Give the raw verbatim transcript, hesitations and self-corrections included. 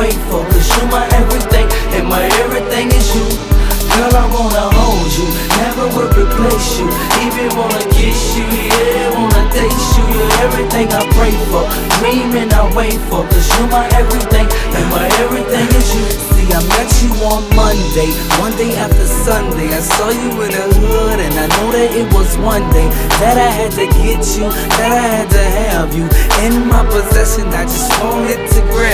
wait for. Cause you my everything, and my everything is you. Girl, I wanna hold you, never will replace you. Even wanna kiss you, yeah, wanna taste you. You're everything I pray for, dreaming I wait for. Cause you my everything, and my everything is you. See, I met you on Monday, one day after Sunday. I saw you in the hood, and I know that it was one day that I had to get you, that I had to have you in my possession. I just wanted to grab